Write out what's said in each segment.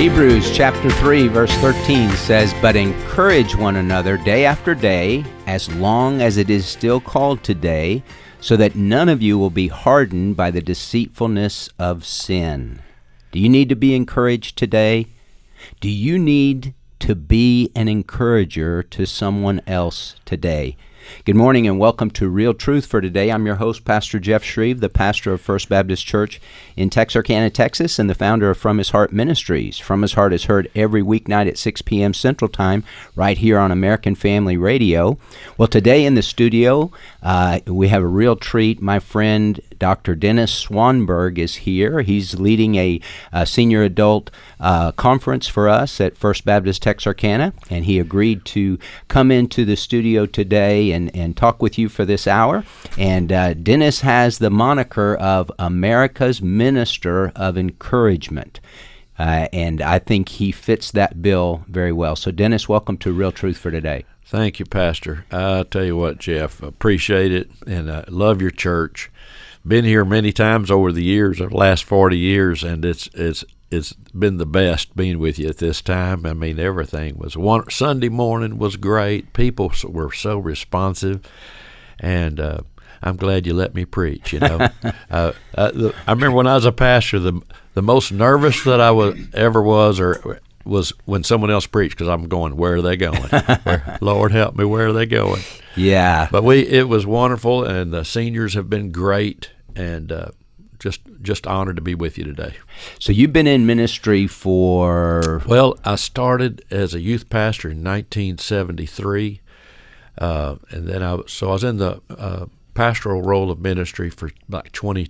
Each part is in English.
Hebrews chapter 3 verse 13 says, "But encourage one another day after day, as long as it is still called today, so that none of you will be hardened by the deceitfulness of sin." Do you need to be encouraged today? Do you need to be an encourager to someone else today? Good morning and welcome to Real Truth for today. I'm your host, Pastor Jeff Shreve, the pastor of First Baptist Church in Texarkana, Texas, and the founder of From His Heart Ministries. From His Heart is heard every weeknight at 6 p.m. Central Time right here on American Family Radio. Well, today in the studio, we have a real treat. My friend, Dr. Dennis Swanberg is here. He's leading a senior adult conference for us at First Baptist Texarkana, and he agreed to come into the studio today and talk with you for this hour. And Dennis has the moniker of America's Minister of Encouragement. And I think he fits that bill very well. So Dennis, welcome to Real Truth for today. Thank you, Pastor. I'll tell you what, Jeff, appreciate it, and love your church. Been here many times over the years, the last 40 years, and it's been the best being with you at this time. I mean, everything was Sunday morning was great. People were so responsive, and I'm glad you let me preach. You know, I remember when I was a pastor, the most nervous that I was when someone else preached, because I'm going, where are they going? Lord help me, where are they going? Yeah. But it was wonderful, and the seniors have been great, and just honored to be with you today. So you've been in ministry for... Well, I started as a youth pastor in 1973, and then I was in the pastoral role of ministry for like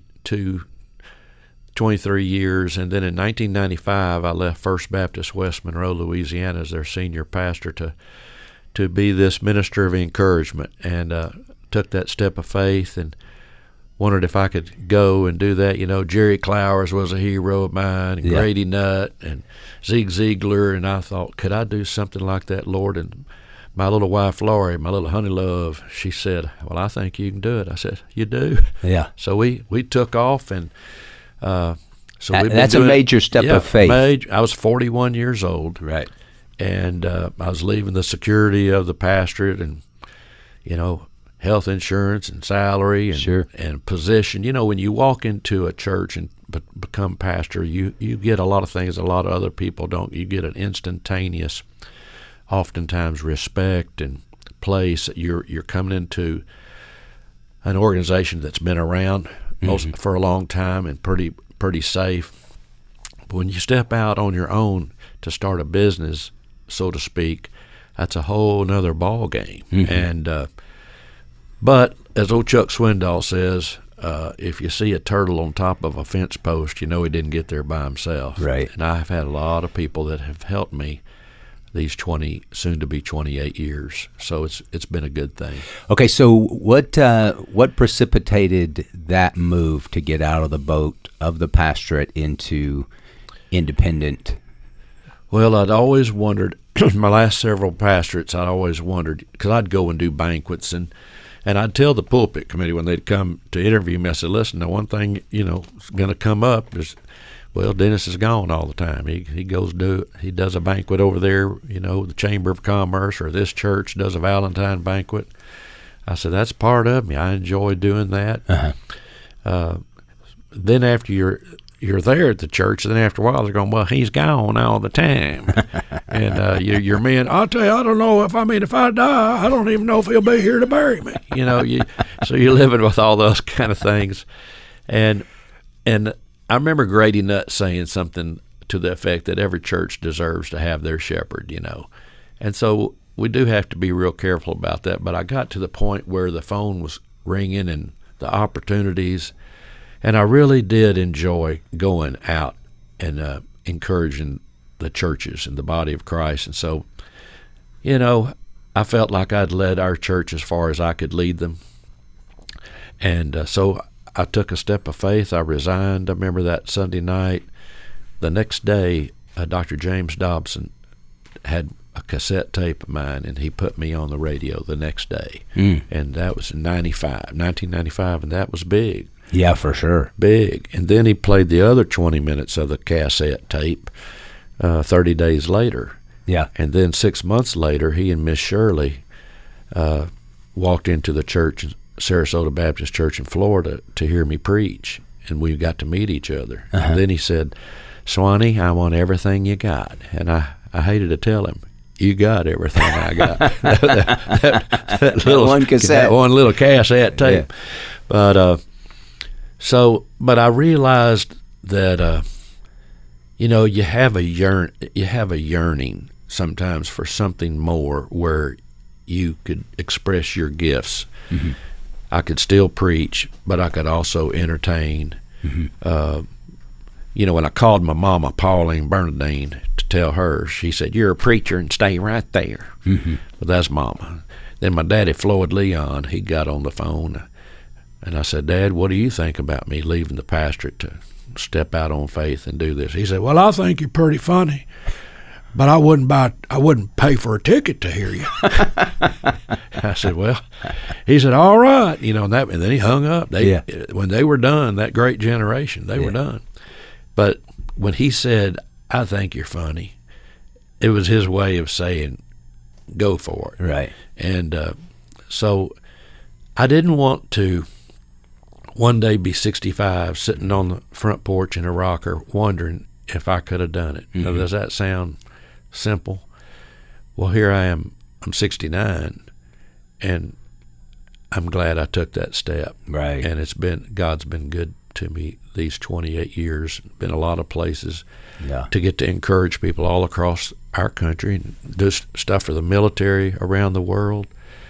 23 years, and then in 1995 I left First Baptist West Monroe, Louisiana as their senior pastor to be this minister of encouragement, and took that step of faith and wondered if I could go and do that. You know, Jerry Clowers was a hero of mine, and Grady Nutt and Zig Ziglar, and I thought, could I do something like that, Lord? And my little wife, Lori, my little honey love, she said, well, I think you can do it. I said, you do? Yeah. So we took off, and that's a major step of faith. I was 41 years old. Right. And I was leaving the security of the pastorate and, you know, health insurance and salary and and position. You know, when you walk into a church and become pastor, you get a lot of things a lot of other people don't. You get an instantaneous, oftentimes, respect and place. You're coming into an organization that's been around for a long time and pretty safe. But when you step out on your own to start a business, so to speak, that's a whole nother ball game. And but as old Chuck Swindoll says, if you see a turtle on top of a fence post, you know he didn't get there by himself. Right. And I've had a lot of people that have helped me these soon to be 28 years. So it's been a good thing. Okay, so what precipitated that move to get out of the boat of the pastorate into independent? Well, I'd always wondered, my last several pastorates, I'd always wondered, because I'd go and do banquets, and I'd tell the pulpit committee when they'd come to interview me, I said, listen, the one thing, you know, is going to come up is, well, Dennis is gone all the time. He does a banquet over there, you know, the Chamber of Commerce, or this church does a Valentine banquet. I said, that's part of me. I enjoy doing that. Then after you're there at the church, then after a while they're going, well, he's gone all the time. And your men, I'll tell you, I don't know if I die, I don't even know if he'll be here to bury me. You know, so you're living with all those kind of things. And I remember Grady Nutt saying something to the effect that every church deserves to have their shepherd, you know. And so we do have to be real careful about that. But I got to the point where the phone was ringing and the opportunities, and I really did enjoy going out and encouraging the churches and the body of Christ. And so, you know, I felt like I'd led our church as far as I could lead them. And so I took a step of faith. I resigned. I remember that Sunday night. The next day, Dr. James Dobson had a cassette tape of mine, and he put me on the radio the next day. And that was in 1995, and that was big. Yeah, for sure. Big. And then he played the other 20 minutes of the cassette tape, 30 days later. Yeah. And then 6 months later, he and Miss Shirley walked into the church, Sarasota Baptist Church in Florida, to hear me preach, and we got to meet each other. And then he said, "Swanee, I want everything you got." And I hated to tell him, "You got everything I got." that little one cassette, that one little cassette tape. Yeah. But I realized that you have a yearning sometimes for something more, where you could express your gifts. Mm-hmm. I could still preach, but I could also entertain. Mm-hmm. When I called my mama, Pauline Bernadine, to tell her, she said, "You're a preacher and stay right there." Mm-hmm. But that's Mama. Then my daddy, Floyd Leon, he got on the phone, and I said, "Dad, what do you think about me leaving the pastorate to step out on faith and do this?" He said, "Well, I think you're pretty funny, but I wouldn't pay for a ticket to hear you." I said, "Well," he said, "All right," and then he hung up. When they were done, that great generation, they were done. But when he said, "I think you're funny," it was his way of saying, "Go for it." Right. And so I didn't want to one day be 65, sitting on the front porch in a rocker, wondering if I could have done it. Mm-hmm. Now, does that sound simple? Well, here I am. I'm 69, and I'm glad I took that step. Right. And God's been good to me these 28 years. Been a lot of places to get to encourage people all across our country and do stuff for the military around the world.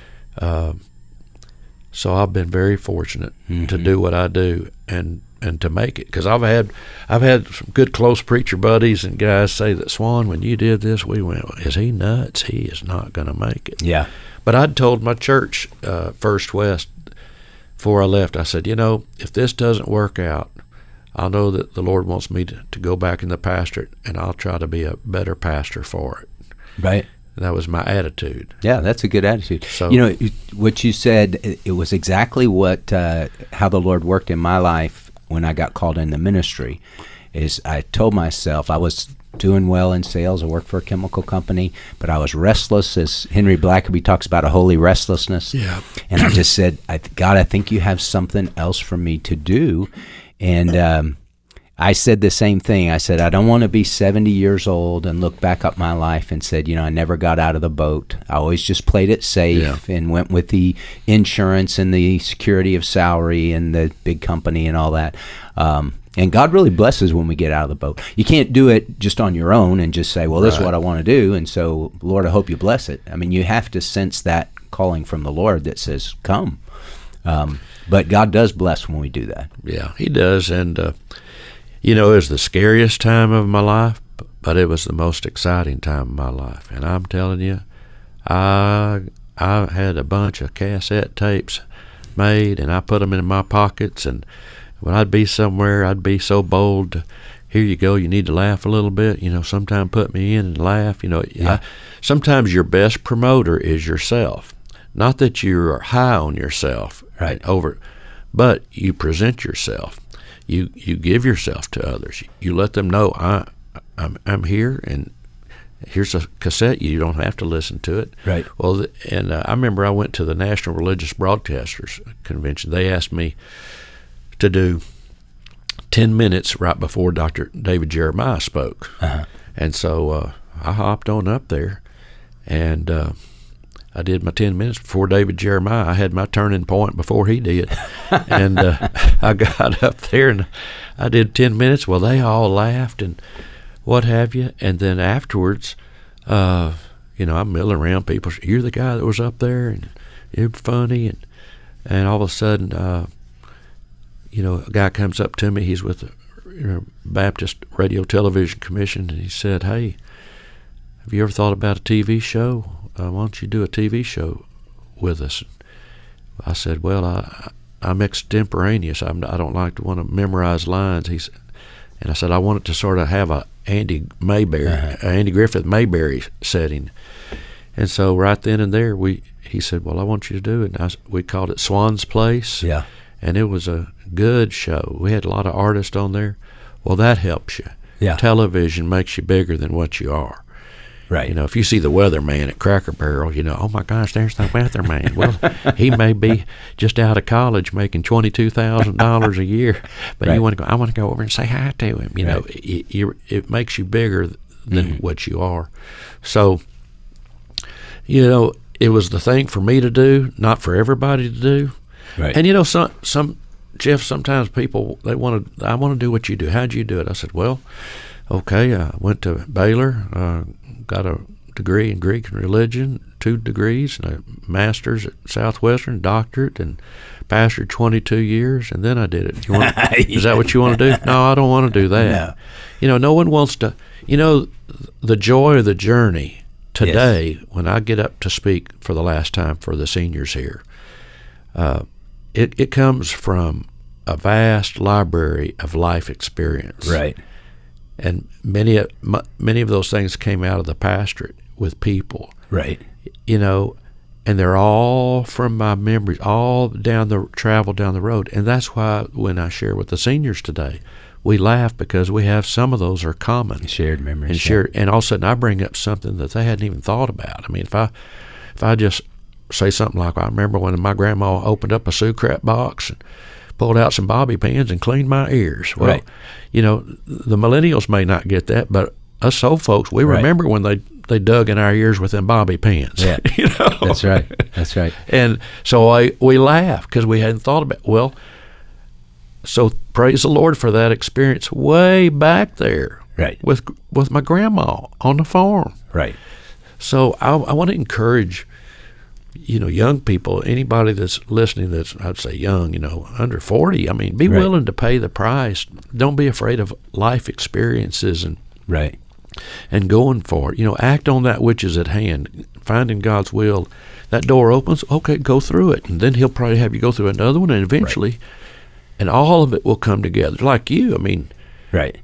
So I've been very fortunate to do what I do and to make it, because I've had some good close preacher buddies and guys say that, "Swan, when you did this, we went, is he nuts? He is not going to make it." Yeah. But I'd told my church, First West, before I left, I said, if this doesn't work out, I'll know that the Lord wants me to go back in the pastorate, and I'll try to be a better pastor for it. Right. And that was my attitude. Yeah, that's a good attitude. So, what you said, it was exactly how the Lord worked in my life when I got called into ministry. Is I told myself I was doing well in sales. I worked for a chemical company, but I was restless, as Henry Blackaby talks about, a holy restlessness. Yeah. And I just said, "God, I think you have something else for me to do." And I said the same thing. I said, I don't want to be 70 years old and look back up my life and said, I never got out of the boat. I always just played it safe and went with the insurance and the security of salary and the big company and all that. And God really blesses when we get out of the boat. You can't do it just on your own and just say, well, this is what I want to do, and so, Lord, I hope you bless it. I mean, you have to sense that calling from the Lord that says, come. But God does bless when we do that. Yeah, he does. And, it was the scariest time of my life, but it was the most exciting time of my life. And I'm telling you, I had a bunch of cassette tapes made, and I put them in my pockets, and when I'd be somewhere, I'd be so bold to, here you go, you need to laugh a little bit, sometime put me in and laugh. Sometimes your best promoter is yourself. Not that you're high on yourself, but you present yourself. You give yourself to others. You let them know, I'm here, and here's a cassette. You don't have to listen to it. Right. Well, and I remember I went to the National Religious Broadcasters Convention. They asked me to do 10 minutes right before Dr. David Jeremiah spoke. Uh-huh. And so I hopped on up there, and I did my 10 minutes before David Jeremiah. I had my turning point before he did. And I got up there, and I did 10 minutes. Well, they all laughed and what have you. And then afterwards, I'm milling around people. You're the guy that was up there, and you're funny. And all of a sudden, a guy comes up to me. He's with the Baptist Radio Television Commission, and he said, "Hey, have you ever thought about a TV show? Why don't you do a TV show with us?" I said, "Well, I'm extemporaneous. I don't like to want to memorize lines." And I said, "I want it to sort of have a Andy Griffith Mayberry setting." And so right then and there, he said, "Well, I want you to do it." And we called it Swan's Place. Yeah. And it was a good show. We had a lot of artists on there. Well, that helps you. Yeah. Television makes you bigger than what you are. Right. You know, if you see the weatherman at Cracker Barrel, you know, oh my gosh, there's the weatherman. Well, he may be just out of college making $22,000 a year, but Right. you want to go. I want to go over and say hi to him. You know, it makes you bigger than what you are. So, you know, it was the thing for me to do, not for everybody to do. Right. And you know, some Jeff, sometimes people I want to do what you do. How'd you do it? I said, well, okay, I went to Baylor. Got a degree in Greek and religion, 2 degrees, and a master's at Southwestern, doctorate, and pastored 22 years, and then I did it. Is that what you want to do? No, I don't want to do that. No. You know, no one wants to. You know, the joy of the journey today, when I get up to speak for the last time for the seniors here, it comes from a vast library of life experience. Right. And many of those things came out of the pastorate with people. Right. You know, and they're all from my memories, all travel down the road. And that's why when I share with the seniors today, we laugh because we have some of those are common. Shared memories. And and all of a sudden I bring up something that they hadn't even thought about. I mean, if I just say something like, I remember when my grandma opened up a Sue-Crap box and pulled out some bobby pins and cleaned my ears. Well, Right. you know, the millennials may not get that, but us old folks, we Right. remember when they dug in our ears with them bobby pins. Yeah. You know? That's right. That's right. And so we laugh because we hadn't thought about, well, so praise the Lord for that experience way back there. Right. With my grandma on the farm. Right. So I want to encourage, you know, young people, anybody that's listening that's, I'd say young, you know, under 40, I mean, be Right. willing to pay the price. Don't be afraid of life experiences Right. and going for it. You know, act on that which is at hand. Finding God's will. That door opens, okay, go through it. And then he'll probably have you go through another one, and eventually, and all of it will come together. Like you, I mean, Right.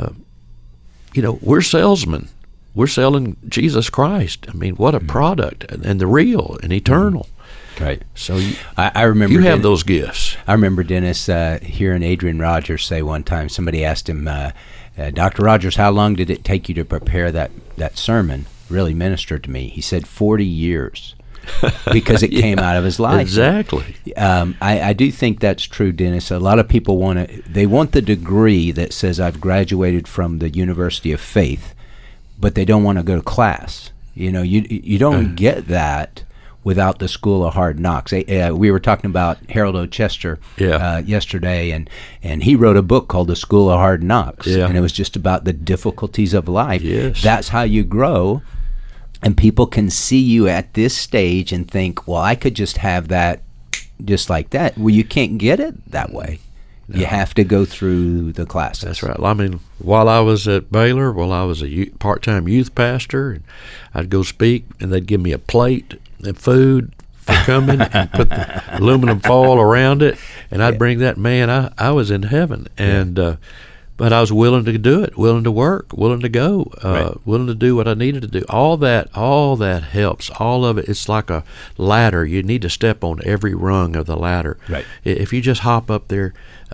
you know, we're salesmen. We're selling Jesus Christ. I mean, what a product, and the real and eternal. Right. So I remember you have those gifts. I remember Dennis hearing Adrian Rogers say one time, somebody asked him, Dr. Rogers, how long did it take you to prepare that sermon? Really ministered to me. He said 40 years because it came out of his life. Exactly. I do think that's true, Dennis. A lot of people want the degree that says I've graduated from the University of Faith, but they don't want to go to class. You know, you don't get that without the School of Hard Knocks. We were talking about Harold O. Chester yesterday, and he wrote a book called The School of Hard Knocks, and it was just about the difficulties of life. Yes. That's how you grow, and people can see you at this stage and think, well, I could just have that just like that. Well, you can't get it that way. No. You have to go through the classes. That's right. I mean, while I was at Baylor, while I was a part-time youth pastor, and I'd go speak, and they'd give me a plate and food for coming and put the aluminum foil around it, and I'd bring that. Man, I was in heaven. And but I was willing to do it, willing to work, willing to go, willing to do what I needed to do. All that helps. All of it. It's like a ladder. You need to step on every rung of the ladder. Right. If you just hop up there,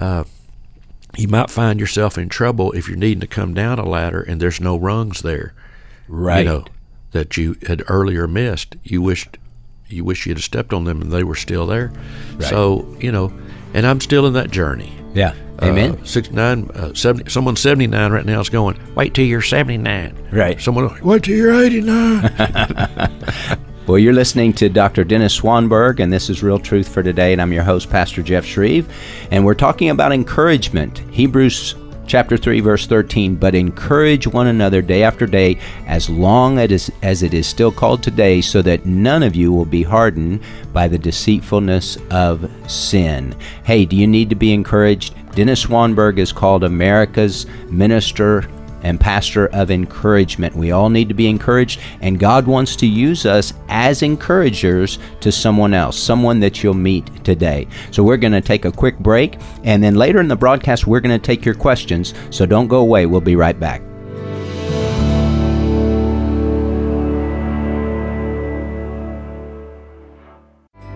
you might find yourself in trouble if you're needing to come down a ladder and there's no rungs there. Right. You know, that you had earlier missed. You wished you'd have stepped on them and they were still there. Right. So, you know, and I'm still in that journey. Yeah. Amen. 69, 70, someone 79 right now is going, wait till you're 79. Right. Someone, wait till you're 89. Well, you're listening to Dr. Dennis Swanberg, and this is Real Truth for Today, and I'm your host, Pastor Jeff Shreve, and we're talking about encouragement. Hebrews chapter 3, verse 13, but encourage one another day after day, as long as it is still called today, so that none of you will be hardened by the deceitfulness of sin. Hey, do you need to be encouraged? Dennis Swanberg is called America's minister and pastor of encouragement. We all need to be encouraged, and God wants to use us as encouragers to someone else, someone that you'll meet today. So we're going to take a quick break, and then later in the broadcast, we're going to take your questions. So don't go away. We'll be right back.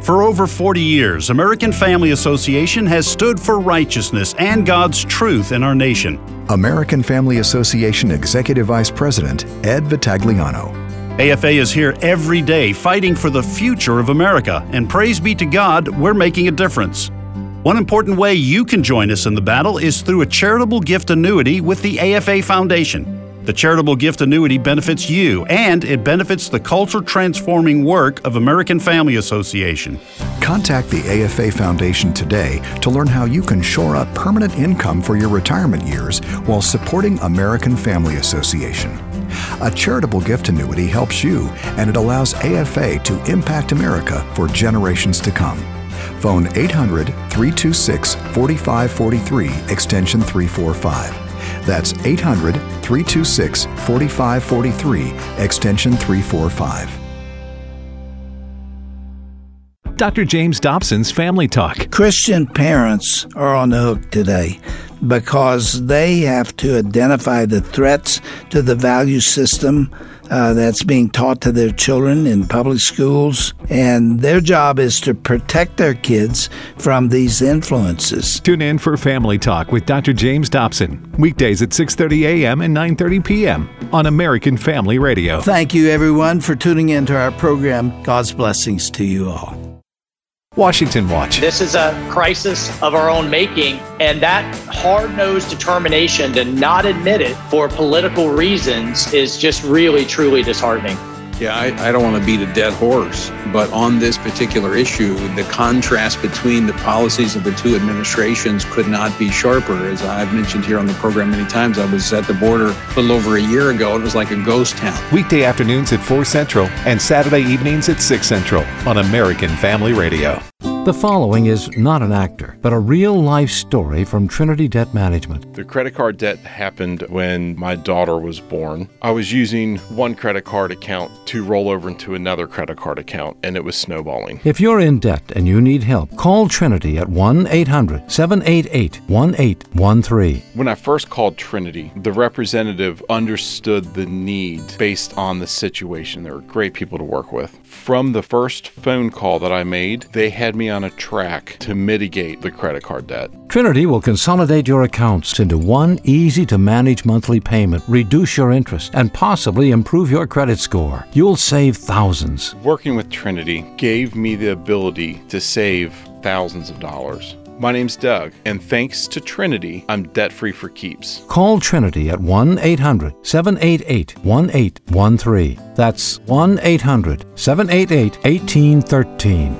For over 40 years, American Family Association has stood for righteousness and God's truth in our nation. American Family Association Executive Vice President Ed Vitagliano. AFA is here every day fighting for the future of America, and praise be to God, we're making a difference. One important way you can join us in the battle is through a charitable gift annuity with the AFA Foundation. The charitable gift annuity benefits you, and it benefits the culture-transforming work of American Family Association. Contact the AFA Foundation today to learn how you can shore up permanent income for your retirement years while supporting American Family Association. A charitable gift annuity helps you, and it allows AFA to impact America for generations to come. Phone 800-326-4543, extension 345. That's 800-326-4543, extension 345. Dr. James Dobson's Family Talk. Christian parents are on the hook today because they have to identify the threats to the value system that's being taught to their children in public schools, and their job is to protect their kids from these influences. Tune in for Family Talk with Dr. James Dobson, weekdays at 6:30 a.m. and 9:30 p.m. on American Family Radio. Thank you, everyone, for tuning into our program. God's blessings to you all. Washington Watch. This is a crisis of our own making, and that hard-nosed determination to not admit it for political reasons is just really, truly disheartening. Yeah, I don't want to beat a dead horse, but on this particular issue, the contrast between the policies of the two administrations could not be sharper. As I've mentioned here on the program many times, I was at the border a little over a year ago. It was like a ghost town. Weekday afternoons at 4 Central and Saturday evenings at 6 Central on American Family Radio. The following is not an actor, but a real-life story from Trinity Debt Management. The credit card debt happened when my daughter was born. I was using one credit card account to roll over into another credit card account, and it was snowballing. If you're in debt and you need help, call Trinity at 1-800-788-1813. When I first called Trinity, the representative understood the need based on the situation. They were great people to work with. From the first phone call that I made, they had me on a track to mitigate the credit card debt. Trinity will consolidate your accounts into one easy-to-manage monthly payment, reduce your interest, and possibly improve your credit score. You'll save thousands. Working with Trinity gave me the ability to save thousands of dollars. My name's Doug, and thanks to Trinity, I'm debt-free for keeps. Call Trinity at 1-800-788-1813. That's 1-800-788-1813.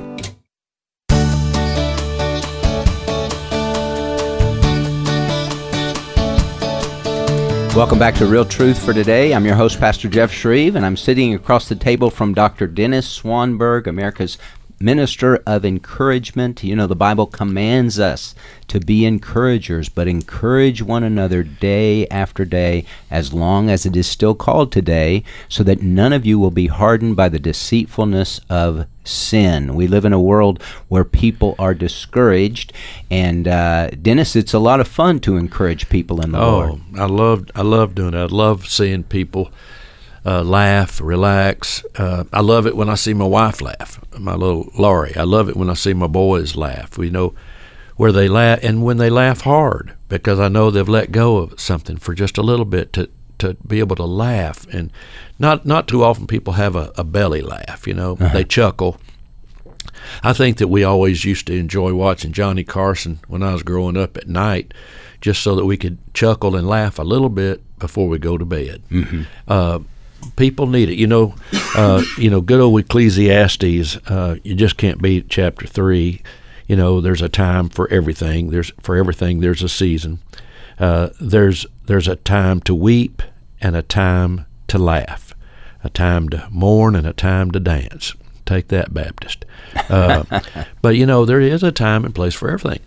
Welcome back to Real Truth for Today. I'm your host, Pastor Jeff Shreve, and I'm sitting across the table from Dr. Dennis Swanberg, America's Minister of Encouragement. You know, the Bible commands us to be encouragers, but encourage one another day after day, as long as it is still called today, so that none of you will be hardened by the deceitfulness of sin. We live in a world where people are discouraged, and Dennis, it's a lot of fun to encourage people in the Lord. I love doing it. I love seeing people laugh, relax. I love it when I see my wife laugh, my little Laurie. I love it when I see my boys laugh. We know where they laugh, and when they laugh hard, because I know they've let go of something for just a little bit to be able to laugh. And not too often people have a belly laugh, you know. They chuckle. I think that we always used to enjoy watching Johnny Carson when I was growing up at night, just so that we could chuckle and laugh a little bit before we go to bed. People need it. You know, good old Ecclesiastes, you just can't beat chapter 3. You know, there's a time for everything. There's a season. There's a time to weep and a time to laugh, a time to mourn and a time to dance. Take that, Baptist. But, you know, there is a time and place for everything.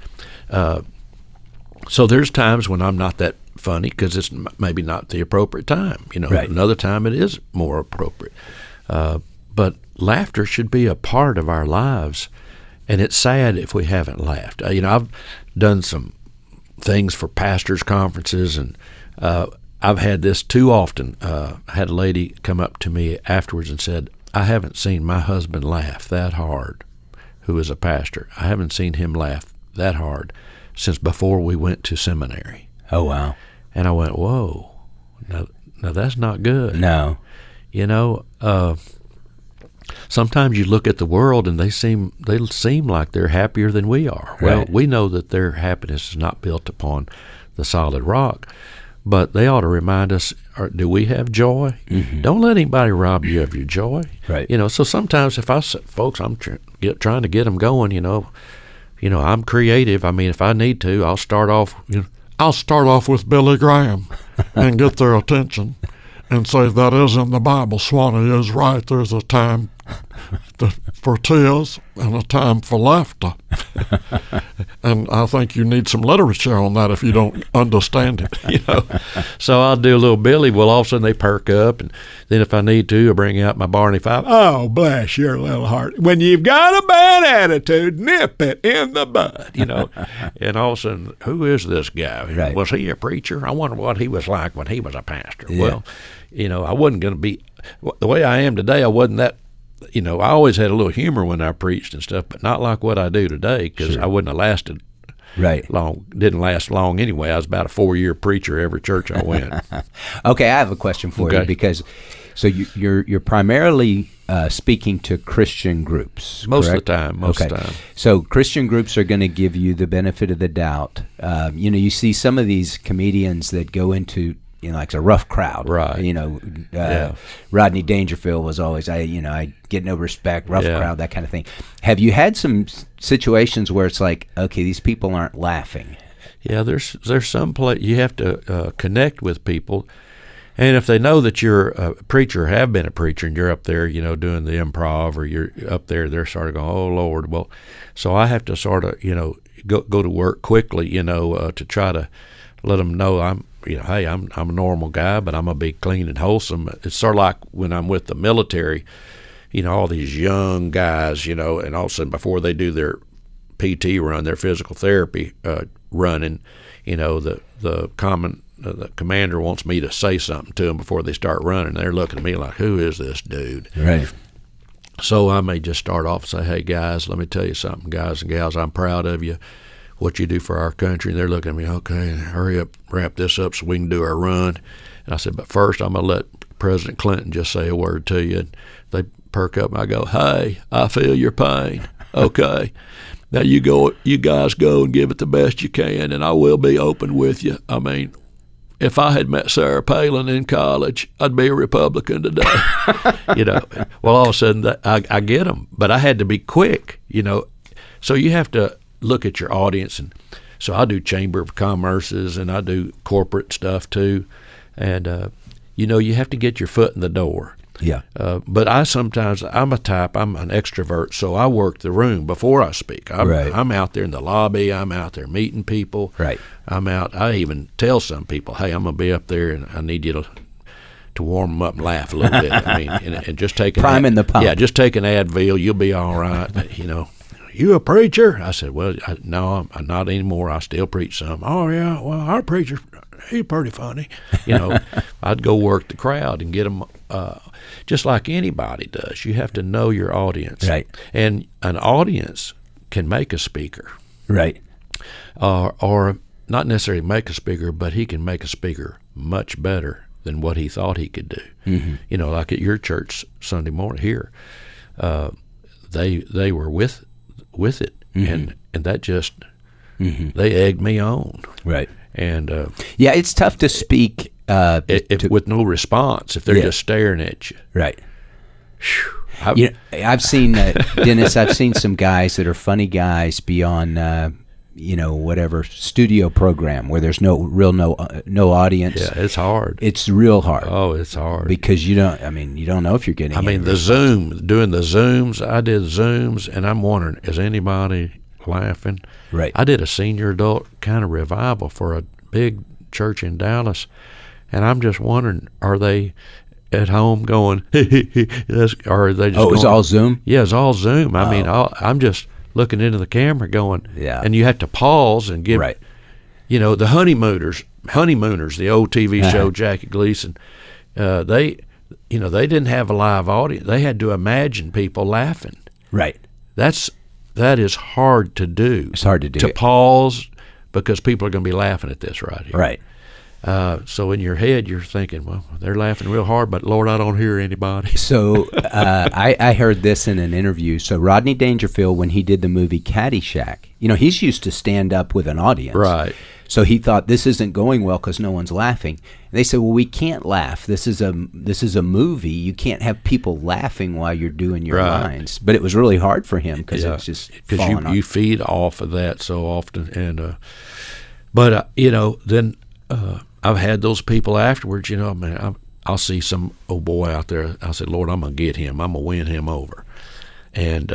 So there's times when I'm not that funny because it's maybe not the appropriate time. You know, right. Another time it is more appropriate. But laughter should be a part of our lives, and it's sad if we haven't laughed. You know, I've done some things for pastors' conferences, and I've had this too often. I had a lady come up to me afterwards and said, "I haven't seen my husband laugh that hard," who is a pastor. I haven't seen him laugh that hard since before we went to seminary. Oh, wow. And I went, whoa, now that's not good. No. You know, sometimes you look at the world and they seem like they're happier than we are. Well, Right. we know that their happiness is not built upon the solid rock, but they ought to remind us, do we have joy? Mm-hmm. Don't let anybody rob you of your joy. Right. You know, so sometimes if I say, folks, I'm trying to get them going, you know, I'm creative. I mean, if I need to, I'll start off with Billy Graham and get their attention and say, that is in the Bible. Swanee is right. There's a time for tears and a time for laughter. And I think you need some literature on that if you don't understand it, you know. So I'll do a little Billy. Well, all of a sudden they perk up, and then if I need to, I bring out my Barney Fife. Oh, bless your little heart. When you've got a bad attitude, nip it in the bud, you know. And all of a sudden, who is this guy? Right. Was he a preacher? I wonder what he was like when he was a pastor. Yeah. Well, you know, I wasn't going to be the way I am today. I wasn't that. You know, I always had a little humor when I preached and stuff, but not like what I do today, because I wouldn't have lasted long. Didn't last long anyway. I was about a 4-year preacher every church I went. Okay, I have a question for you, because so you're primarily speaking to Christian groups, Most correct? of the time. Most of the time. So Christian groups are going to give you the benefit of the doubt. You know, you see some of these comedians that go into, you know, like a rough crowd, right? You know, Rodney Dangerfield was always, I get no respect, rough crowd, that kind of thing. Have you had some situations where it's like, okay, these people aren't laughing? Yeah, there's some place you have to connect with people, and if they know that you're a preacher, have been a preacher, and you're up there, you know, doing the improv, or you're up there, they're sort of going, oh Lord. Well, so I have to sort of, you know, go to work quickly, you know, to try to let them know I'm a normal guy, but I'm gonna be clean and wholesome. It's sort of like when I'm with the military, you know, all these young guys, you know, and all of a sudden before they do their PT run, their physical therapy running, you know, the commander wants me to say something to them before they start running. They're looking at me like, who is this dude? Right. So I may just start off and say, hey guys, let me tell you something, guys and gals, I'm proud of you, what you do for our country. And they're looking at me, okay, hurry up, wrap this up so we can do our run. And I said, but first I'm going to let President Clinton just say a word to you. And they perk up and I go, hey, I feel your pain. Okay. Now you guys go and give it the best you can, and I will be open with you. I mean, if I had met Sarah Palin in college, I'd be a Republican today. You know, well, all of a sudden I get them, but I had to be quick, you know. So you have to look at your audience, and so I do Chamber of Commerce's and I do corporate stuff too, and you know, you have to get your foot in the door. Yeah. But I'm an extrovert, so I work the room before I speak. I'm out there in the lobby. I'm out there meeting people. Right. I even tell some people, hey, I'm going to be up there, and I need you to warm them up and laugh a little bit. I mean, and just take priming the pump. Yeah, just take an Advil. You'll be all right. You know, you a preacher? I said, well, no, I'm not anymore. I still preach some. Oh, yeah, well, our preacher, he's pretty funny. You know, I'd go work the crowd and get them just like anybody does. You have to know your audience. Right. And an audience can make a speaker. Right. Or not necessarily make a speaker, but he can make a speaker much better than what he thought he could do. Mm-hmm. You know, like at your church Sunday morning here, they were with it, mm-hmm. and that just they egged me on. Right. And yeah, it's tough to speak with no response if they're just staring at you. Right. You know, I've seen Dennis. I've seen some guys that are funny guys beyond whatever studio program where there's no audience. Yeah, it's hard. It's real hard. Oh, it's hard because you don't know if you're getting. I mean, doing the Zooms. I did Zooms, and I'm wondering, is anybody laughing? Right. I did a senior adult kind of revival for a big church in Dallas, and I'm just wondering, are they at home going, or are they just? Oh, it was all Zoom. Yeah, it's all Zoom. I mean, I'm just looking into the camera, going, yeah. And you have to pause and give, right. You know, the Honeymooners, the old TV show, Jackie Gleason. They didn't have a live audience. They had to imagine people laughing. Right. That's that is hard to do. It's hard to do. To pause, because people are going to be laughing at this right here. Right. So in your head, you're thinking, well, they're laughing real hard, but Lord, I don't hear anybody. So I heard this in an interview. So Rodney Dangerfield, when he did the movie Caddyshack, he's used to stand up with an audience. Right. So he thought this isn't going well because no one's laughing. And they said, well, we can't laugh. This is a movie. You can't have people laughing while you're doing your lines. But it was really hard for him because it was just falling you feed off of that so often. And but then I've had those people afterwards. I'll see some old boy out there. I said, Lord, I'm gonna get him. I'm gonna win him over. And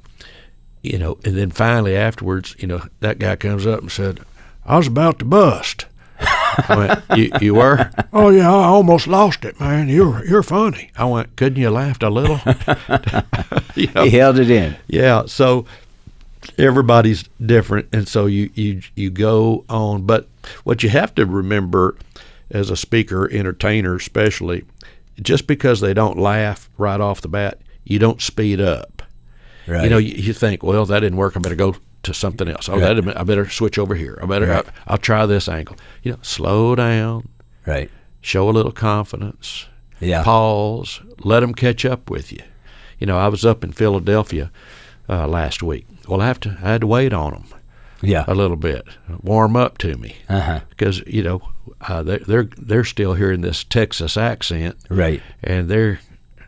and then finally afterwards, that guy comes up and said, I was about to bust. I went, you were? Oh yeah, I almost lost it, man. You're funny. I went, couldn't you laugh a little? He held it in. Yeah. So everybody's different, and so you go on. But what you have to remember as a speaker, entertainer especially, just because they don't laugh right off the bat, you don't speed up. Right. You think, well, that didn't work. I better go to something else. I better switch over here. I'll try this angle. Slow down. Right. Show a little confidence. Yeah. Pause. Let them catch up with you. I was up in Philadelphia last week. Well, I had to wait on them. Yeah. A little bit, warm up to me. Because they're still hearing this Texas accent. Right. And they're,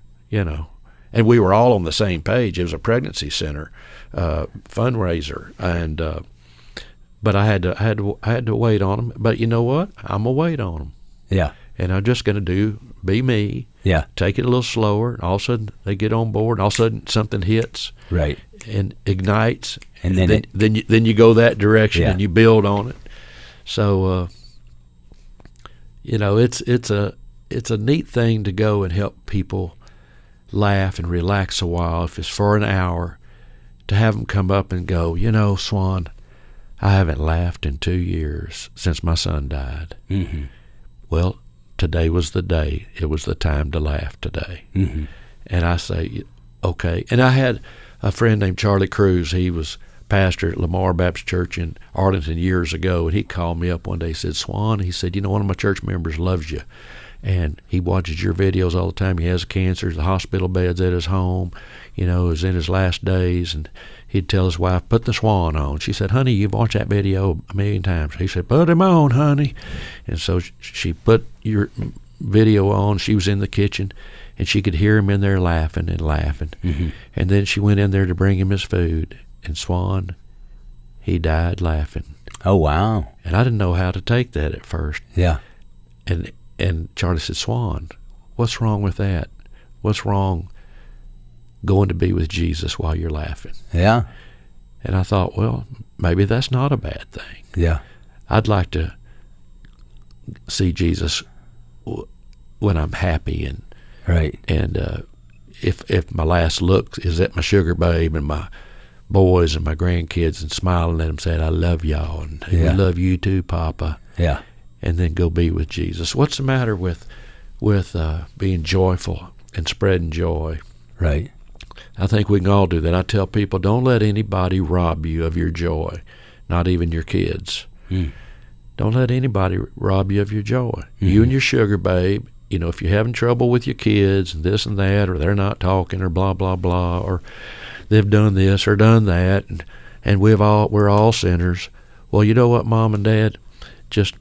and we were all on the same page. It was a pregnancy center fundraiser, and but I had to wait on them. But you know what? I'm gonna wait on them. Yeah. And I'm just gonna be me. Yeah. Take it a little slower. And all of a sudden they get on board. And all of a sudden something hits. Right. And ignites. And then you go that direction, yeah. and you build on it. So it's a neat thing to go and help people laugh and relax a while, if it's for an hour, to have them come up and go, Swan, I haven't laughed in 2 years since my son died. Mm-hmm. Well, today was the day. It was the time to laugh today. Mm-hmm. And I say, okay. And I had a friend named Charlie Cruz. He was pastor at Lamar Baptist Church in Arlington years ago, and he called me up one day. He said, Swan, he said, one of my church members loves you, and he watches your videos all the time. He has cancer, the hospital bed's at his home, is in his last days, and he'd tell his wife, put the Swan on. She said, honey, you've watched that video a million times. He said, put him on, honey. And so she put your video on. She was in the kitchen, and she could hear him in there laughing and laughing. Mm-hmm. And then she went in there to bring him his food, and Swan, he died laughing. Oh, wow. And I didn't know how to take that at first. Yeah. And Charlie said, Swan, what's wrong with that? What's wrong going to be with Jesus while you're laughing? Yeah. And I thought, well, maybe that's not a bad thing. Yeah. I'd like to see Jesus when I'm happy, and right. And if my last look is at my sugar babe and my boys and my grandkids, and smiling at them, saying, I love y'all, and we love you too, Papa. Yeah. And then go be with Jesus. What's the matter with being joyful and spreading joy? Right. I think we can all do that. I tell people, don't let anybody rob you of your joy, not even your kids. Mm. Don't let anybody rob you of your joy. Mm-hmm. You and your sugar babe, if you're having trouble with your kids and this and that, or they're not talking, or blah, blah, blah, or they've done this or done that, and we're all sinners. Well, you know what, Mom and Dad? Just,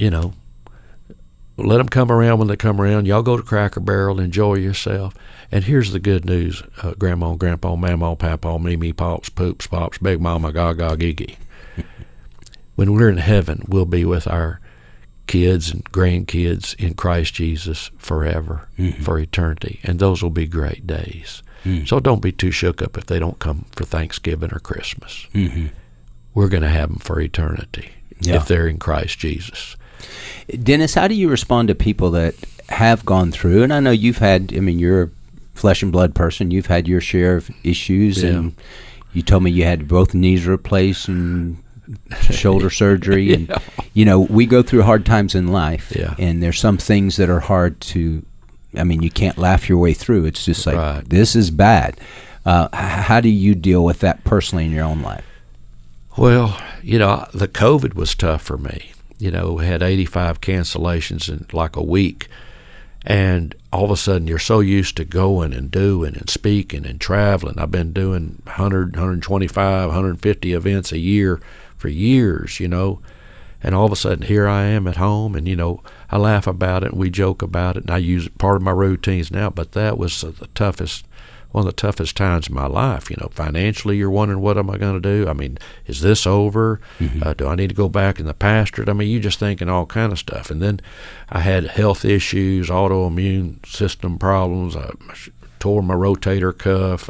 let them come around when they come around. Y'all go to Cracker Barrel, enjoy yourself. And here's the good news, Grandma, Grandpa, Mama, Papa, Mimi, Pops, Poops, Pops, Big Mama, Gaga, Gigi. When we're in heaven, we'll be with our kids and grandkids in Christ Jesus forever, mm-hmm. for eternity. And those will be great days. Mm-hmm. So don't be too shook up if they don't come for Thanksgiving or Christmas. Mm-hmm. We're going to have them for eternity if they're in Christ Jesus. Dennis, how do you respond to people that have gone through, and I know you've had, you're a flesh and blood person, you've had your share of issues, and you told me you had both knees replaced and shoulder surgery, and we go through hard times in life, and there's some things that are hard to, you can't laugh your way through. It's just like, this is bad. How do you deal with that personally in your own life? Well, the COVID was tough for me. We had 85 cancellations in like a week. And all of a sudden, you're so used to going and doing and speaking and traveling. I've been doing 100, 125, 150 events a year for years, and all of a sudden, here I am at home, and, I laugh about it, and we joke about it, and I use it part of my routines now, but that was one of the toughest times in my life. Financially, you're wondering, what am I going to do? I mean, is this over? Do I need to go back in the pastorate? I mean, you just thinking all kind of stuff. And then I had health issues, autoimmune system problems. I tore my rotator cuff.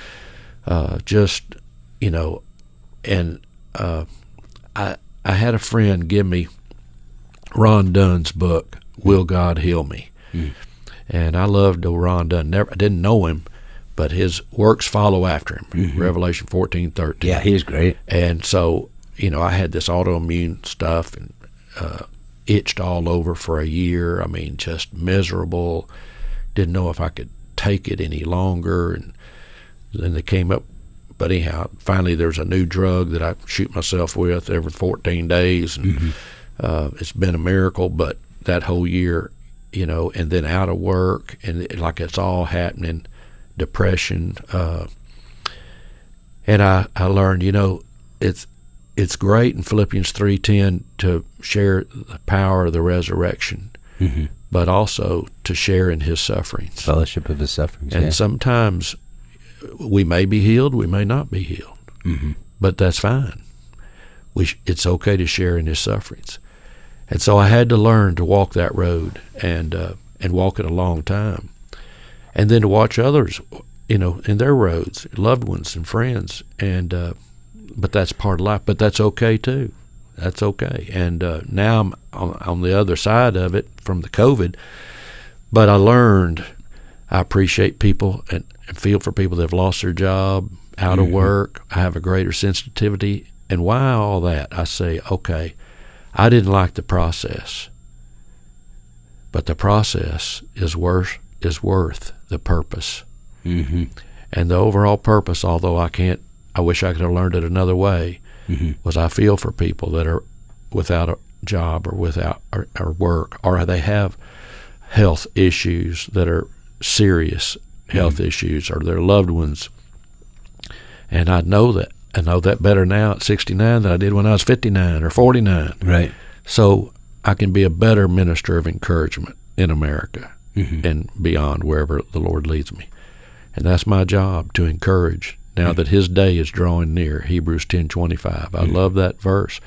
I had a friend give me Ron Dunn's book, Will God Heal Me? And I loved Ron Dunn. I didn't know him, but his works follow after him. Revelation 14:13. Yeah, he's great. And so, I had this autoimmune stuff and itched all over for a year. I mean, just miserable. Didn't know if I could take it any longer. And then they came up. But anyhow, finally there's a new drug that I shoot myself with every 14 days. And it's been a miracle, but that whole year, and then out of work, and it's all happening. Depression, and I learned, it's great in Philippians 3:10 to share the power of the resurrection, but also to share in his sufferings, fellowship of his sufferings. And sometimes we may be healed, we may not be healed, but that's fine. It's okay to share in his sufferings, and so I had to learn to walk that road and walk it a long time. And then to watch others, in their roads, loved ones and friends, and but that's part of life. But that's okay too. That's okay. And now I'm on the other side of it from the COVID. But I learned I appreciate people and feel for people that have lost their job, out of work. I have a greater sensitivity. And why all that? I say, okay, I didn't like the process, but the process is worth the purpose. And the overall purpose, although I wish I could have learned it another way, was I feel for people that are without a job or without or work, or they have health issues that are serious health issues, or their loved ones. And I know that better now at 69 than I did when I was 59 or 49. Right. So I can be a better minister of encouragement in America and beyond, wherever the Lord leads me. And that's my job, to encourage now that his day is drawing near. Hebrews 10:25. I love that verse.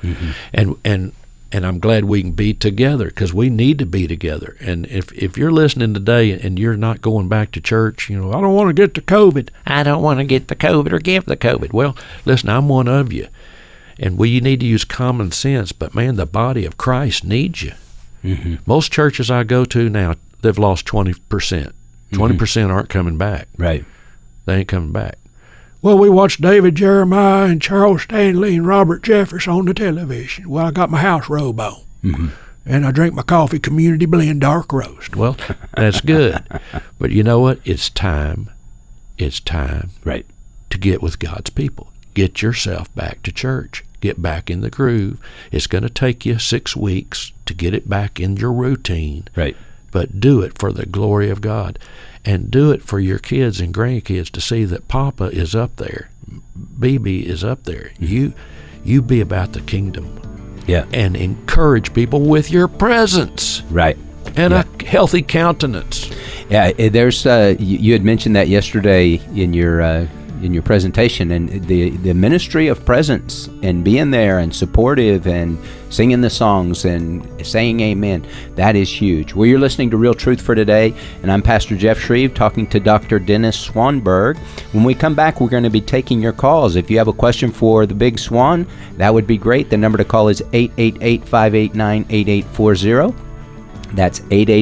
And I'm glad we can be together, because we need to be together. And if you're listening today and you're not going back to church, I don't want to get the COVID. I don't want to get the COVID or give the COVID. Well, listen, I'm one of you. And you need to use common sense. But, man, the body of Christ needs you. Most churches I go to now, they've lost 20%. 20% aren't coming back. Right. They ain't coming back. Well, we watched David Jeremiah and Charles Stanley and Robert Jefferson on the television. Well, I got my house robe on. And I drink my coffee, Community Blend Dark Roast. Well, that's good. But you know what? It's time. It's time right, to get with God's people. Get yourself back to church. Get back in the groove. It's going to take you 6 weeks to get it back in your routine. Right. But do it for the glory of God. And do it for your kids and grandkids to see that Papa is up there. BB is up there. You be about the kingdom. Yeah. And encourage people with your presence. Right. And a healthy countenance. Yeah, there's you had mentioned that yesterday in your presentation, and the ministry of presence and being there and supportive and singing the songs and saying amen, that is huge. Well, you're listening to Real Truth for Today, and I'm Pastor Jeff Shreve talking to Dr. Dennis Swanberg. When we come back, we're going to be taking your calls. If you have a question for the Big Swan, that would be great. The number to call is 888-589-8840. That's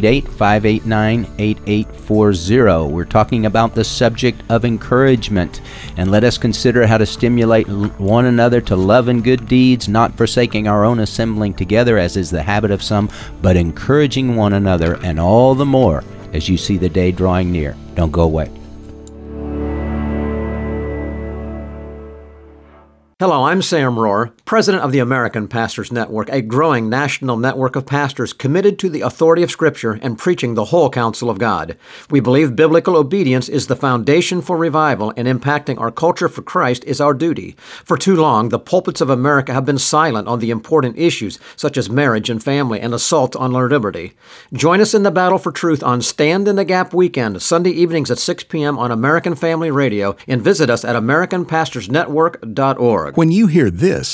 888-589-8840. We're talking about the subject of encouragement. And let us consider how to stimulate one another to love and good deeds, not forsaking our own assembling together, as is the habit of some, but encouraging one another, and all the more as you see the day drawing near. Don't go away. Hello, I'm Sam Rohr, president of the American Pastors Network, a growing national network of pastors committed to the authority of Scripture and preaching the whole counsel of God. We believe biblical obedience is the foundation for revival, and impacting our culture for Christ is our duty. For too long, the pulpits of America have been silent on the important issues such as marriage and family and assault on our liberty. Join us in the battle for truth on Stand in the Gap weekend, Sunday evenings at 6 p.m. on American Family Radio, and visit us at AmericanPastorsNetwork.org. When you hear this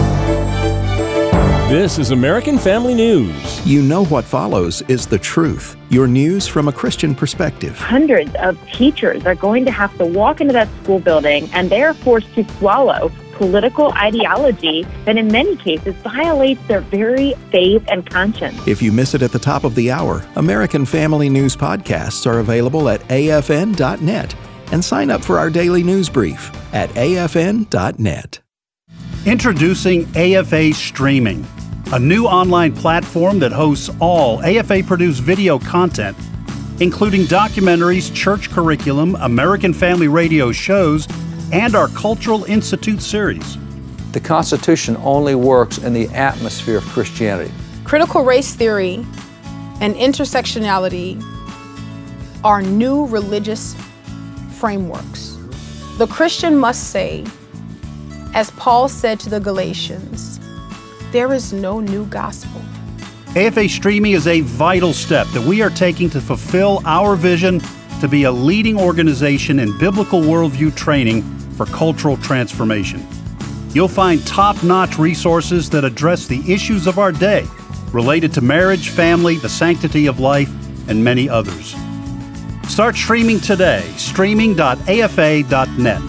is American Family News. You know what follows is the truth. Your news from a Christian perspective. Hundreds of teachers are going to have to walk into that school building, and they are forced to swallow political ideology that in many cases violates their very faith and conscience. If you miss it at the top of the hour, American Family News podcasts are available at afn.net. And sign up for our daily news brief at afn.net. Introducing AFA Streaming, a new online platform that hosts all AFA-produced video content, including documentaries, church curriculum, American Family Radio shows, and our Cultural Institute series. The Constitution only works in the atmosphere of Christianity. Critical race theory and intersectionality are new religious frameworks. The Christian must say, as Paul said to the Galatians, there is no new gospel. AFA Streaming is a vital step that we are taking to fulfill our vision to be a leading organization in biblical worldview training for cultural transformation. You'll find top-notch resources that address the issues of our day related to marriage, family, the sanctity of life, and many others. Start streaming today, streaming.afa.net.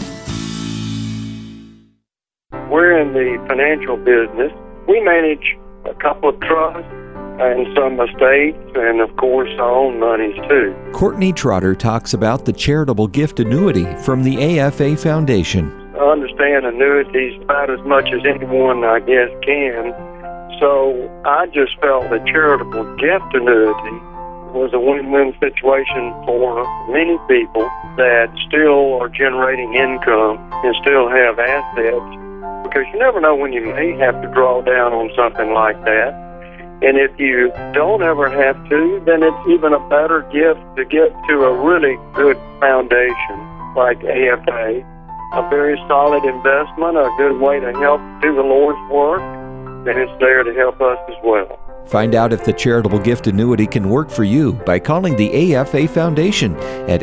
We're in the financial business. We manage a couple of trusts and some estates, and of course our own monies too. Courtney Trotter talks about the charitable gift annuity from the AFA Foundation. I understand annuities about as much as anyone, I guess, can. So I just felt that charitable gift annuity was a win-win situation for many people that still are generating income and still have assets, because you never know when you may have to draw down on something like that. And if you don't ever have to, then it's even a better gift to get to a really good foundation like AFA, a very solid investment, a good way to help do the Lord's work, and it's there to help us as well. Find out if the charitable gift annuity can work for you by calling the AFA Foundation at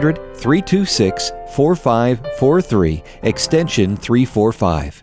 800-326-4543, extension 345.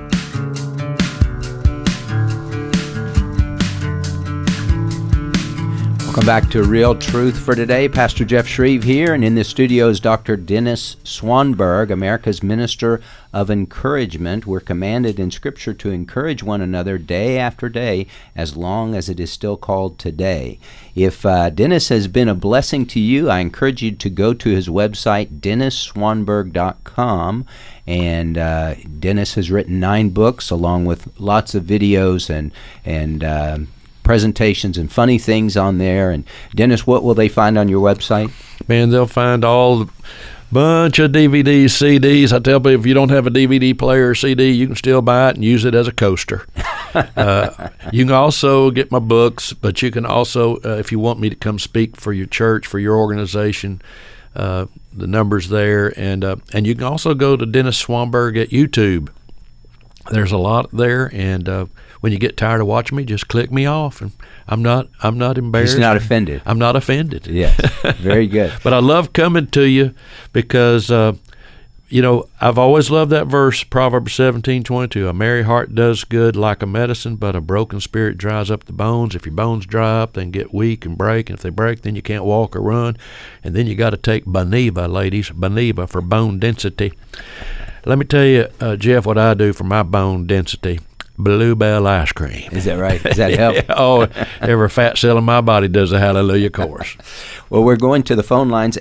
Welcome back to Real Truth for Today. Pastor Jeff Shreve here, and in the studio is Dr. Dennis Swanberg, America's Minister of Encouragement. We're commanded in Scripture to encourage one another day after day, as long as it is still called today. If Dennis has been a blessing to you, I encourage you to go to his website, DennisSwanberg.com. And Dennis has written 9 books, along with lots of videos and presentations and funny things on there. And Dennis, what will they find on your website? Man, they'll find all the bunch of DVDs, CDs. I tell people, if you don't have a DVD player or CD, you can still buy it and use it as a coaster. You can also get my books, but you can also, if you want me to come speak for your church, for your organization, the number's there. And you can also go to Dennis Swanberg at YouTube. There's a lot there, and when you get tired of watching me, just click me off, and I'm not embarrassed. He's not offended. I'm not offended. Yes, very good. But I love coming to you because I've always loved that verse, Proverbs 17:22. A merry heart does good like a medicine, but a broken spirit dries up the bones. If your bones dry up, they can get weak and break, and if they break, then you can't walk or run, and then you got to take Boniva, ladies, Boniva for bone density. Let me tell you, Jeff, what I do for my bone density. Bluebell ice cream. Is that right? Does that help? Oh, every fat cell in my body does a hallelujah chorus. Well, we're going to the phone lines,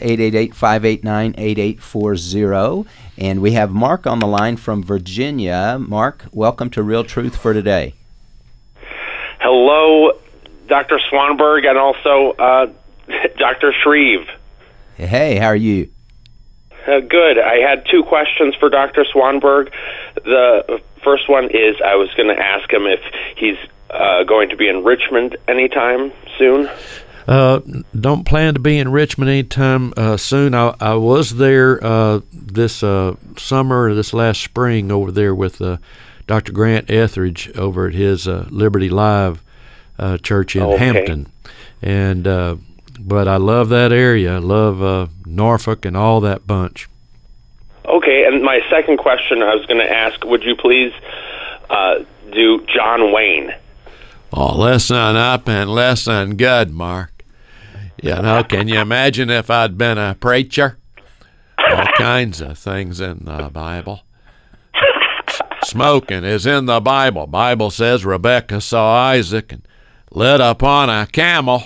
888-589-8840. And we have Mark on the line from Virginia. Mark, welcome to Real Truth for Today. Hello, Dr. Swanberg, and also Dr. Shreve. Hey, how are you? Good. I had two questions for Dr. Swanberg. The first one is I was going to ask him if he's going to be in Richmond anytime soon. Don't plan to be in Richmond anytime soon. I was there this summer, this last spring, over there with Dr. Grant Etheridge over at his Liberty Live church in Hampton. And but I love that area. I love Norfolk and all that bunch. Okay, and my second question I was going to ask, would you please do John Wayne? Oh, listen up and listen good, Mark. You know, can you imagine if I'd been a preacher? All kinds of things in the Bible. Smoking is in the Bible. Bible says Rebekah saw Isaac and lit upon a camel.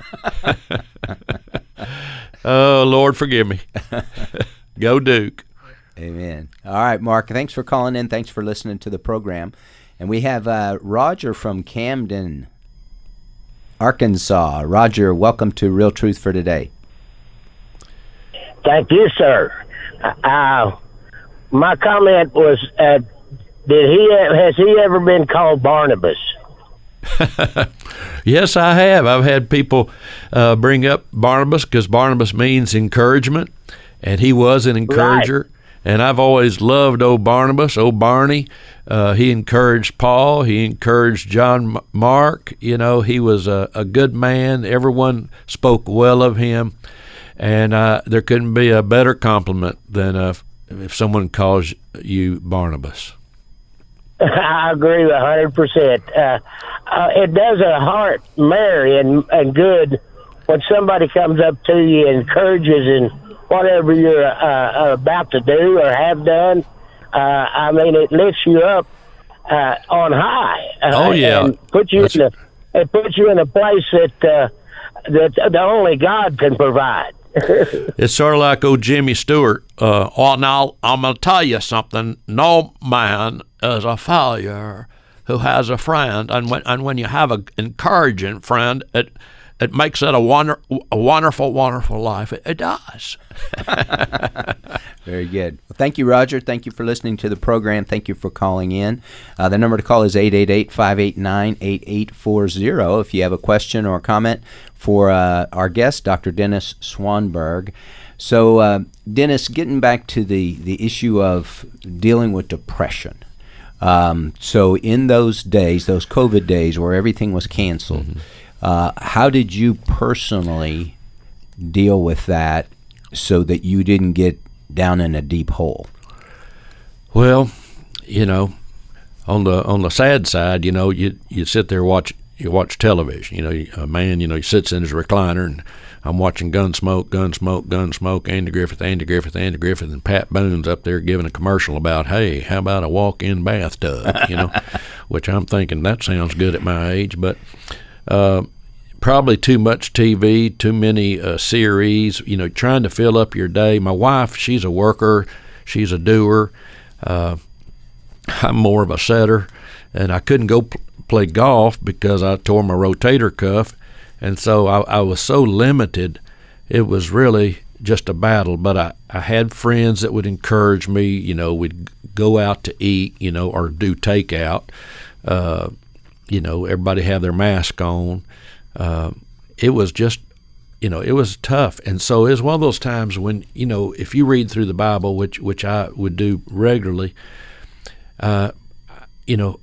Oh, Lord, forgive me. Go Duke. Amen. All right, Mark, thanks for calling in. Thanks for listening to the program. And we have Roger from Camden, Arkansas. Roger, welcome to Real Truth for Today. Thank you, sir. My comment was, has he ever been called Barnabas? Yes, I have. I've had people bring up Barnabas because Barnabas means encouragement, and he was an encourager. Right. And I've always loved old Barnabas, old Barney. He encouraged Paul. He encouraged John Mark. You know, he was a good man. Everyone spoke well of him. And there couldn't be a better compliment than if someone calls you Barnabas. I agree 100%. It does a heart merry and good when somebody comes up to you and encourages in whatever you're about to do or have done. I mean, it lifts you up on high. Oh yeah, and puts you in a place that only God can provide. It's sort of like old Jimmy Stewart. Now I'm going to tell you something. No man is a failure who has a friend, and when you have an encouraging friend, it makes it a wonderful, wonderful life. It does. Very good. Well, thank you, Roger. Thank you for listening to the program. Thank you for calling in. The number to call is 888-589-8840 if you have a question or a comment for our guest, Dr. Dennis Swanberg. So, Dennis, getting back to the issue of dealing with depression. So in those days, those COVID days where everything was canceled, how did you personally deal with that so that you didn't get down in a deep hole? Well, you know, on the sad side, you know, you sit there you watch television. You know, a man, you know, he sits in his recliner, and I'm watching Gunsmoke, Andy Griffith, and Pat Boone's up there giving a commercial about, hey, how about a walk-in bathtub? You know, which I'm thinking that sounds good at my age, but probably too much TV, too many series, you know, trying to fill up your day. My wife, she's a worker, she's a doer. I'm more of a setter, and I couldn't go play golf because I tore my rotator cuff, and so I was so limited. It was really just a battle, but I had friends that would encourage me. You know, we'd go out to eat, you know, or do takeout. You know, everybody have their mask on. It was just, you know, it was tough. And so it was one of those times when, you know, if you read through the Bible, which I would do regularly, you know,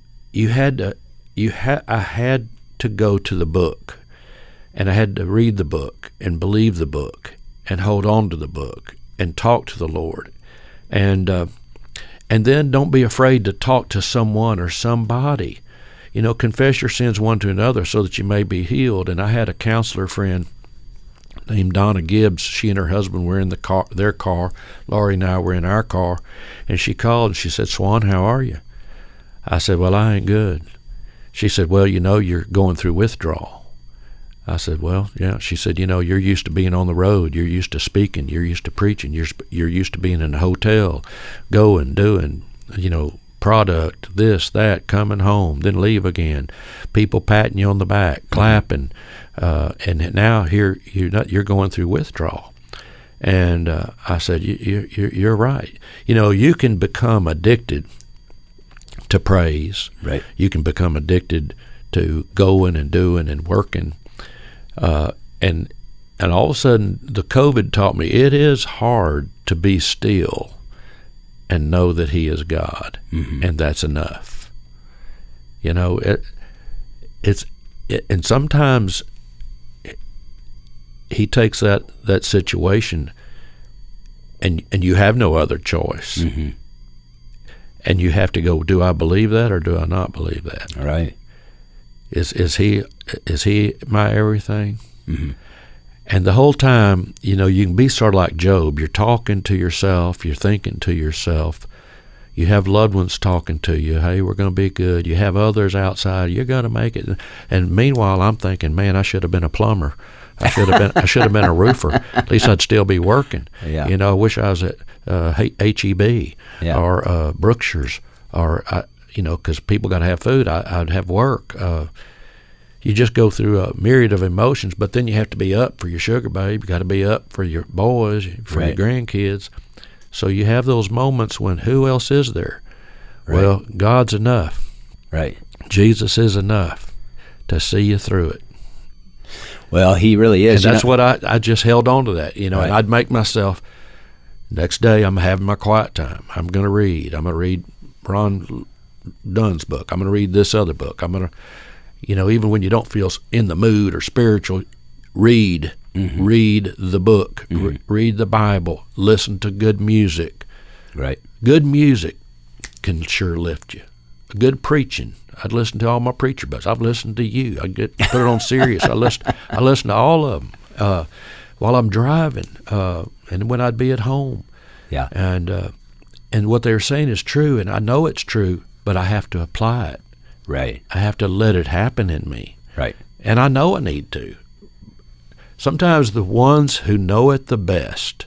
I had to go to the book, and I had to read the book and believe the book and hold on to the book and talk to the Lord. And then don't be afraid to talk to someone or somebody. You know, confess your sins one to another so that you may be healed. And I had a counselor friend named Donna Gibbs. She and her husband were in their car. Laurie and I were in our car. And she called and she said, "Swan, how are you?" I said, "Well, I ain't good." She said, "Well, you know, you're going through withdrawal." I said, "Well, yeah." She said, "You know, you're used to being on the road. You're used to speaking. You're used to preaching. You're used to being in a hotel, going, doing, you know, product, this, that, coming home, then leave again, people patting you on the back, clapping, and now here you're going through withdrawal." And I said, you're right. You know, you can become addicted to praise. Right. You can become addicted to going and doing and working. And all of a sudden, the COVID taught me it is hard to be still and know that He is God, and that's enough. You know, and sometimes He takes that situation, and you have no other choice, and you have to go, do I believe that or do I not believe that? Right. Is He my everything? And the whole time, you know, you can be sort of like Job. You're talking to yourself. You're thinking to yourself. You have loved ones talking to you. Hey, we're going to be good. You have others outside. You're going to make it. And meanwhile, I'm thinking, man, I should have been a plumber. I should have been a roofer. At least I'd still be working. Yeah. You know, I wish I was at H-E-B or Brookshire's, or you know, because people got to have food. I'd have work. You just go through a myriad of emotions, but then you have to be up for your sugar babe. You got to be up for your boys, for your grandkids. So you have those moments when who else is there? Right. Well, God's enough. Right. Jesus is enough to see you through it. Well, He really is. And that's what I just held on to that, you know, and I'd make myself, next day I'm having my quiet time. I'm going to read. I'm going to read Ron Dunn's book. I'm going to read this other book. I'm going to, you know, even when you don't feel in the mood or spiritual, read the book, read the Bible, listen to good music. Right. Good music can sure lift you. Good preaching. I'd listen to all my preacher books. I've listened to you. I put it on Sirius. I listen to all of them while I'm driving, and when I'd be at home. Yeah. And what they're saying is true, and I know it's true, but I have to apply it. Right. I have to let it happen in me. Right. And I know I need to. Sometimes the ones who know it the best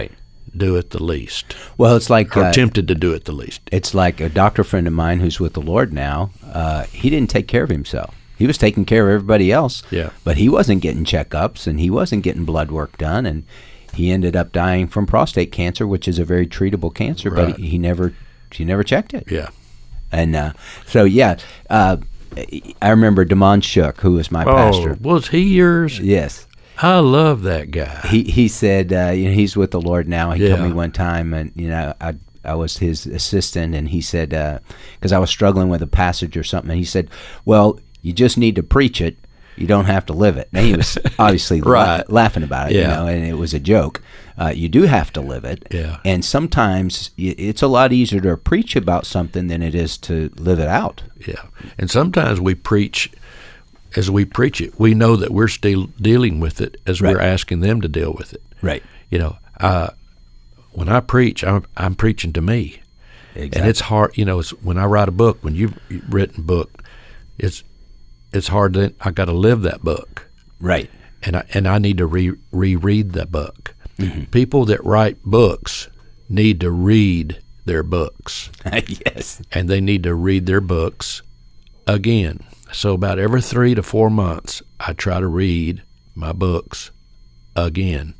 do it the least. Well, it's like are tempted to do it the least. It's like a doctor friend of mine who's with the Lord now. He didn't take care of himself. He was taking care of everybody else. Yeah. But he wasn't getting checkups, and he wasn't getting blood work done, and he ended up dying from prostate cancer, which is a very treatable cancer. Right. But he never checked it. Yeah. And I remember Damon Shook, who was my pastor. Was he yours? Yes. I love that guy. He said, you know, he's with the Lord now. He told me one time, and you know, I was his assistant, and he said, because I was struggling with a passage or something, and he said, well, you just need to preach it. You don't have to live it. And he was obviously laughing about it, you know, and it was a joke. You do have to live it. Yeah. And sometimes it's a lot easier to preach about something than it is to live it out. Yeah. And sometimes we preach, as we preach it, we know that we're still dealing with it as we're asking them to deal with it. Right. You know, when I preach, I'm preaching to me. Exactly. And it's hard, you know, it's when I write a book, when you've written a book, it's hard to, I got to live that book. Right. And I need to reread that book. People that write books need to read their books. Yes. And they need to read their books again. So about every 3 to 4 months, I try to read my books again.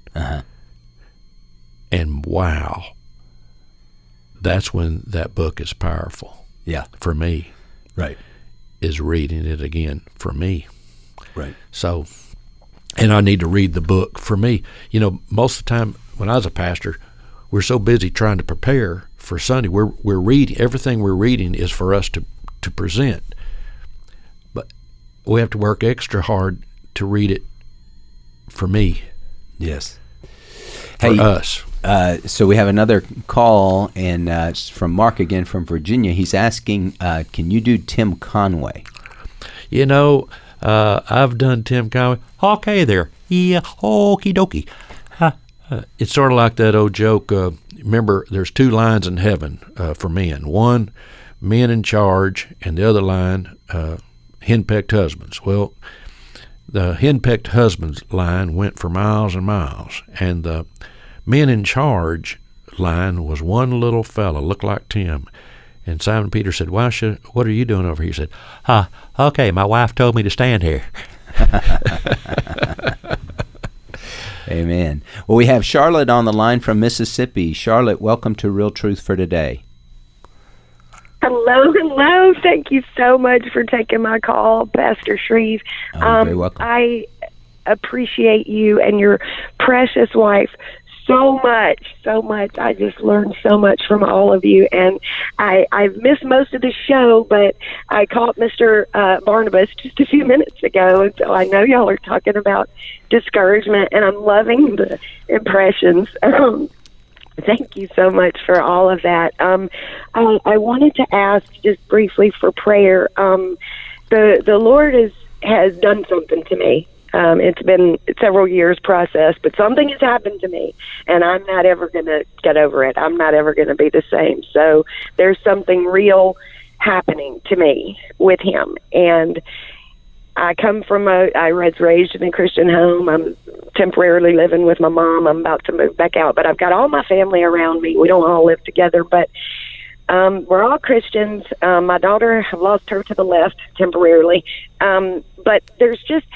And wow, that's when that book is powerful. Yeah. For me. Right. Is reading it again for me. Right. So, and I need to read the book for me. You know, most of the time when I was a pastor, we're so busy trying to prepare for Sunday. We're reading, everything we're reading is for us to present. But we have to work extra hard to read it for me. Yes. For us. So we have another call, and it's from Mark again from Virginia. He's asking, can you do Tim Conway? You know, I've done Tim Conway. Okay there. Yeah, okie dokie. It's sort of like that old joke. Remember, there's 2 lines in heaven for men. One, men in charge, and the other line, henpecked husbands. Well, the henpecked husbands line went for miles and miles, and the men in charge line was one little fella, looked like Tim. And Simon Peter said, what are you doing over here? He said, okay, my wife told me to stand here. Amen. Well, we have Charlotte on the line from Mississippi. Charlotte, welcome to Real Truth for Today. Hello. Thank you so much for taking my call, Pastor Shreve. You're very welcome. I appreciate you and your precious wife so much. I just learned so much from all of you, and I've missed most of the show, but I caught Mr. Barnabas just a few minutes ago, and so I know y'all are talking about discouragement, and I'm loving the impressions. Thank you so much for all of that. I wanted to ask just briefly for prayer. The Lord has done something to me. It's been several years process, but something has happened to me, and I'm not ever going to get over it. I'm not ever going to be the same. So there's something real happening to me with him. And I come from I was raised in a Christian home. I'm temporarily living with my mom. I'm about to move back out, but I've got all my family around me. We don't all live together, but we're all Christians. My daughter, I've lost her to the left temporarily. But there's just,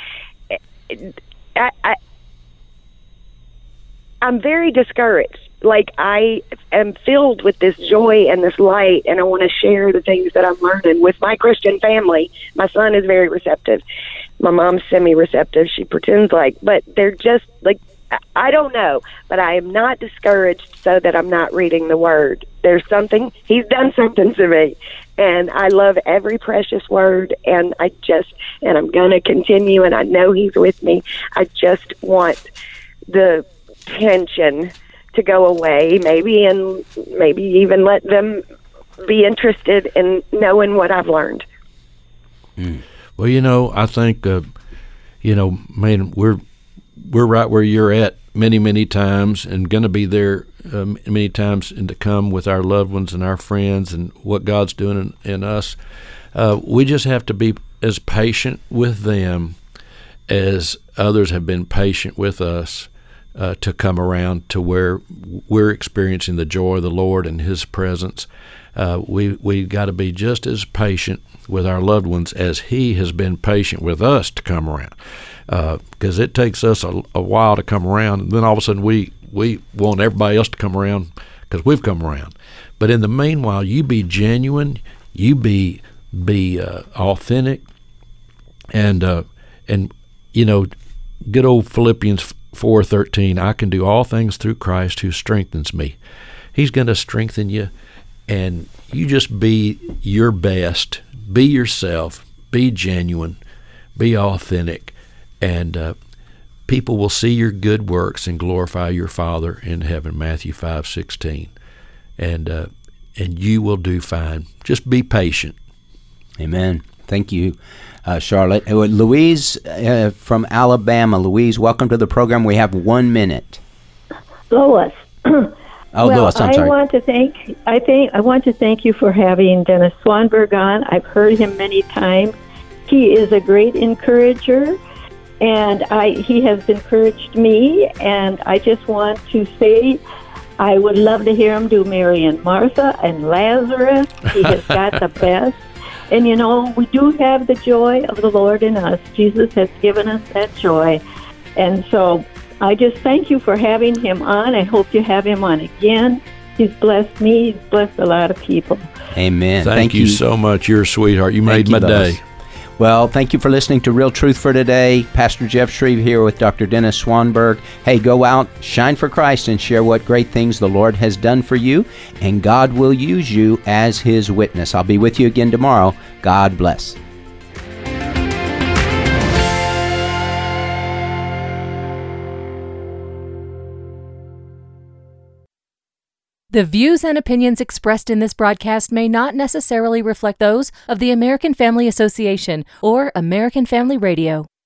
I'm very discouraged. Like, I am filled with this joy and this light, and I want to share the things that I'm learning with my Christian family. My son is very receptive. My mom's semi-receptive. She pretends like, but they're just like, I don't know, but I am not discouraged so that I'm not reading the Word. There's something, he's done something to me, and I love every precious word, and I'm going to continue, and I know he's with me. I just want the tension to go away, maybe even let them be interested in knowing what I've learned. Well, I think, man, we're right where you're at many times, and going to be there many times and to come with our loved ones and our friends and what God's doing in us. We just have to be as patient with them as others have been patient with us to come around to where we're experiencing the joy of the Lord and His presence. We got to be just as patient with our loved ones as He has been patient with us to come around. Because it takes us a while to come around, and then all of a sudden we want everybody else to come around because we've come around. But in the meanwhile, you be genuine, you be authentic, and good old Philippians 4:13, I can do all things through Christ who strengthens me. He's going to strengthen you, and you just be your best, be yourself, be genuine, be authentic, and people will see your good works and glorify your Father in heaven, Matthew 5:16, and you will do fine. Just be patient. Amen. Thank you, Charlotte. Louise from Alabama. Louise, welcome to the program. We have 1 minute. Lois. Lois, I'm sorry. I want to thank you for having Dennis Swanberg on. I've heard him many times. He is a great encourager, and he has encouraged me, and I just want to say I would love to hear him do Mary and Martha and Lazarus. He has got the best. And, we do have the joy of the Lord in us. Jesus has given us that joy. And so I just thank you for having him on. I hope you have him on again. He's blessed me. He's blessed a lot of people. Amen. Thank you so much. You're a sweetheart. You made my day. Well, thank you for listening to Real Truth for Today. Pastor Jeff Shreve here with Dr. Dennis Swanberg. Hey, go out, shine for Christ, and share what great things the Lord has done for you, and God will use you as His witness. I'll be with you again tomorrow. God bless. The views and opinions expressed in this broadcast may not necessarily reflect those of the American Family Association or American Family Radio.